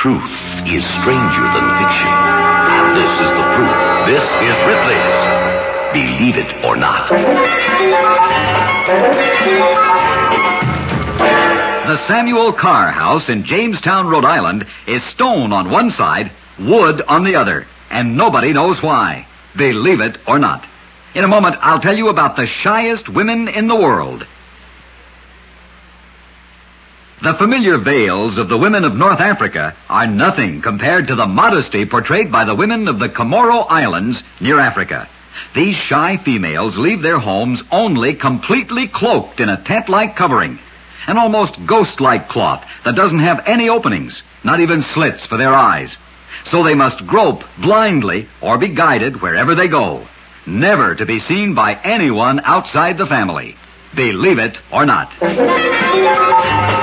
Truth is stranger than fiction. And this is the proof. This is Ripley's Believe It or Not. The Samuel Carr House in Jamestown, Rhode Island is stone on one side, wood on the other, and nobody knows why. Believe it or not. In a moment, I'll tell you about the shyest women in the world. The familiar veils of the women of North Africa are nothing compared to the modesty portrayed by the women of the Comoro Islands near Africa. These shy females leave their homes only completely cloaked in a tent-like covering, an almost ghost-like cloth that doesn't have any openings, not even slits for their eyes. So they must grope blindly or be guided wherever they go, never to be seen by anyone outside the family. Believe it or not.